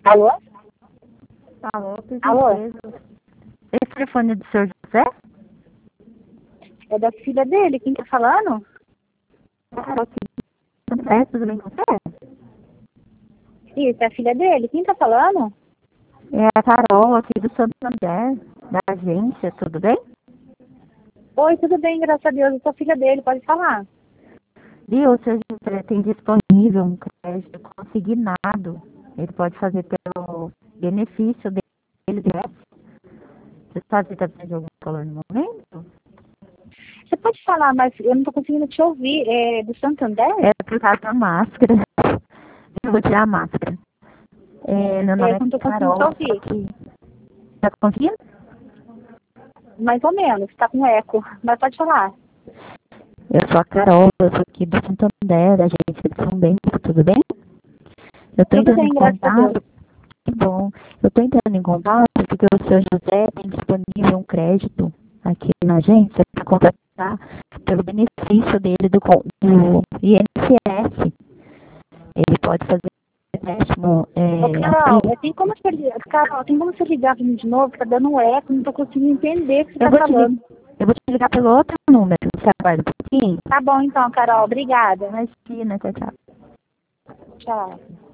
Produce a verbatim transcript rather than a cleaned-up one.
Alô? Alô, por Alô? gentileza. Esse telefone é do senhor José? É da filha dele, quem tá falando? Claro, aqui. É, tudo bem com você? Isso, é a filha dele, quem tá falando? É a Carol, aqui do Santander, da agência, tudo bem? Oi, tudo bem, graças a Deus, eu sou filha dele, pode falar. E o senhor José tem disponível um crédito consignado. Ele pode fazer pelo benefício dele direto. Você sabe se está precisando de algum valor no momento? Você pode falar, mas eu não tô conseguindo te ouvir, é do Santander? É por causa da máscara. Eu vou tirar a máscara. É, meu É, nome eu não tô é conseguindo Carol, te só ouvir, que... Tá conseguindo? mais ou menos, tá com eco, mas pode falar. Eu sou a Carol, eu sou aqui do Santander, da agência de São Bento, tudo bem? Eu tô Tudo entrando em bem, graças a Deus. contato, que bom. Eu tô entrando em contato porque o senhor José tem disponível um crédito aqui na agência para contratar pelo benefício dele do, con- do I N S S. Ele pode fazer empréstimo Ô, é, Carol, assim. é, tem como você ligar, Carol, tem como você ligar pra mim de novo? Tá dando um eco, não tô conseguindo entender o que você Eu tá vou te ligar, falando. eu vou te ligar pelo outro número. Você aguarda um pouquinho? Tá bom então, Carol, obrigada. Imagina, tchau, tchau. Tchau.